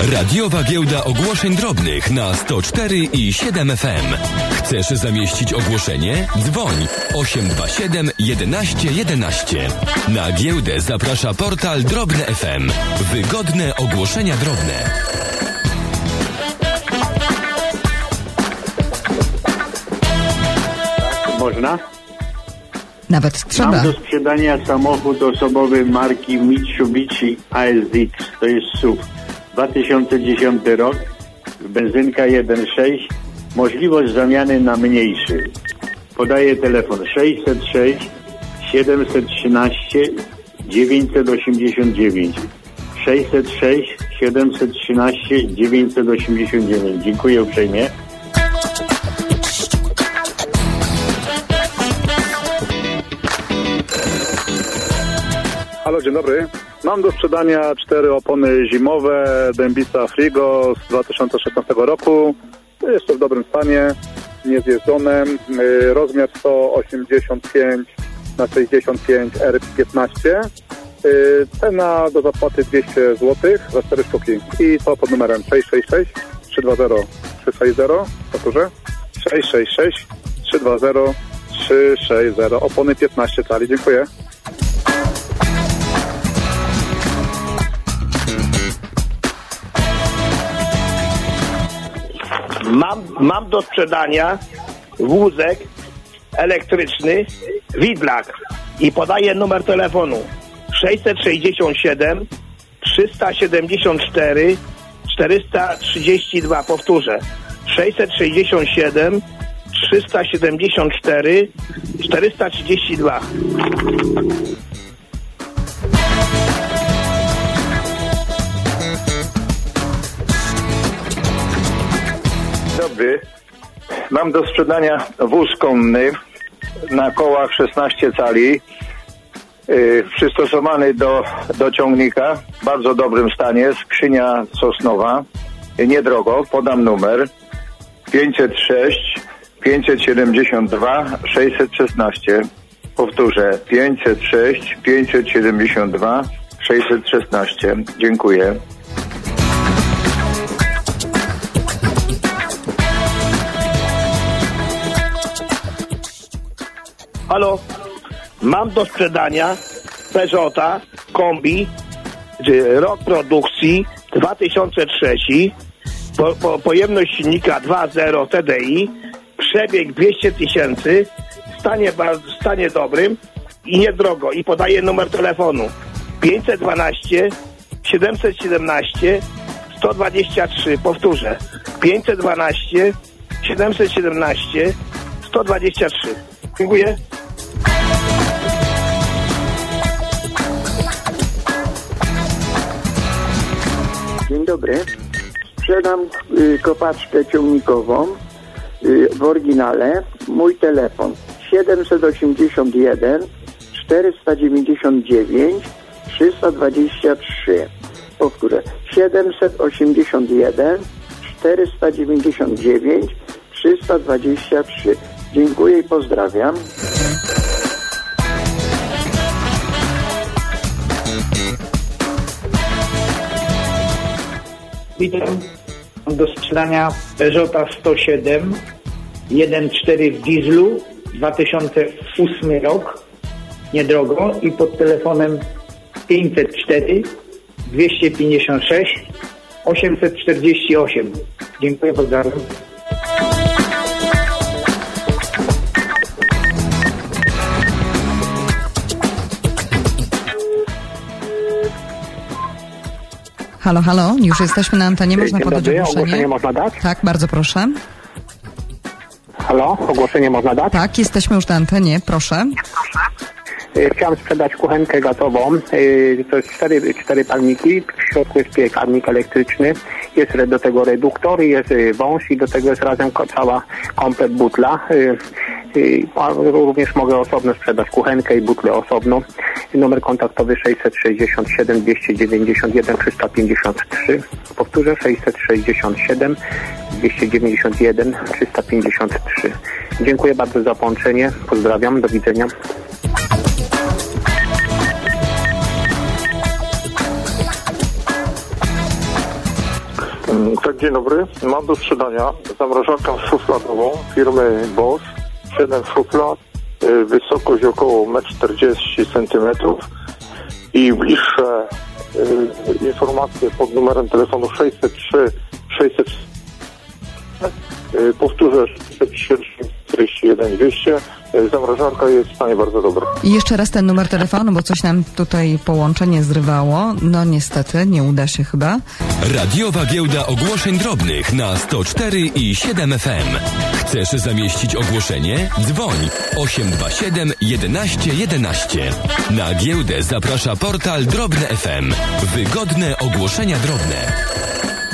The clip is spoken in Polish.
Radiowa giełda ogłoszeń drobnych na 104 i 7 FM. Chcesz zamieścić ogłoszenie? Dzwoń 827 11 11. Na giełdę zaprasza portal Drobne FM. Wygodne ogłoszenia drobne. Można? Nawet trzeba. Mam do sprzedania samochód osobowy marki Mitsubishi ASX. To jest SUV. 2010 rok. Benzynka 1.6. Możliwość zamiany na mniejszy. Podaję telefon 606 713 989. 606 713 989. Dziękuję uprzejmie. Halo, dzień dobry. Mam do sprzedania 4 opony zimowe Dębica Frigo z 2016 roku. Jest to w dobrym stanie, niezjeżdżone. Rozmiar 185 na 65 R15. Cena do zapłaty 200 zł za 4 sztuki. I to pod numerem 666 320 360. Powtórzę. 666 320 360. Opony 15 cali. Dziękuję. Mam do sprzedania wózek elektryczny Widlak i podaję numer telefonu 667 374 432. Powtórzę 667 374 432. Dobry. Mam do sprzedania wóz konny na kołach 16 cali, przystosowany do ciągnika, w bardzo dobrym stanie, skrzynia sosnowa, niedrogo, podam numer 506 572 616. Powtórzę 506 572 616. Dziękuję. Halo, mam do sprzedania Peugeota kombi, rok produkcji 2003, pojemność silnika 2.0 TDI, przebieg 200 000, w stanie dobrym i niedrogo. I podaję numer telefonu 512 717 123. Powtórzę 512 717 123. Dziękuję. Dzień dobry. Sprzedam kopaczkę ciągnikową w oryginale. Mój telefon 781 499 323. Powtórzę 781 499 323. Dziękuję i pozdrawiam. Witam. Mam do sprzedania Peugeota 107 1.4 w dieslu 2008 rok. Niedrogo i pod telefonem 504 256 848. Dziękuję, pozdrawiam. Halo, halo, już jesteśmy na antenie, można podać ogłoszenie. Ogłoszenie można dać? Tak, bardzo proszę. Halo, ogłoszenie można dać? Tak, jesteśmy już na antenie, proszę. Chciałem sprzedać kuchenkę gazową, to jest 4 palniki, w środku jest piekarnik elektryczny, jest do tego reduktor, jest wąż i do tego jest razem cała komplet butla. Również mogę osobno sprzedać kuchenkę i butlę osobno. Numer kontaktowy 667 291 353. Powtórzę 667 291 353. Dziękuję bardzo za połączenie. Pozdrawiam. Do widzenia. Tak, dzień dobry. Mam do sprzedania zamrażarkę szufladową firmy Bosch, 7 szuflad, wysokość około 1,40 cm i bliższe informacje pod numerem telefonu 603 600. Powtórzę, 603 41 200. Zamrażarka jest w stanie bardzo dobrym. I jeszcze raz ten numer telefonu, bo coś nam tutaj połączenie zrywało. No niestety, nie uda się chyba. Radiowa giełda ogłoszeń drobnych na 104 i 7 FM. Chcesz zamieścić ogłoszenie? Dzwoń 827 11 11. Na giełdę zaprasza portal Drobne FM. Wygodne ogłoszenia drobne.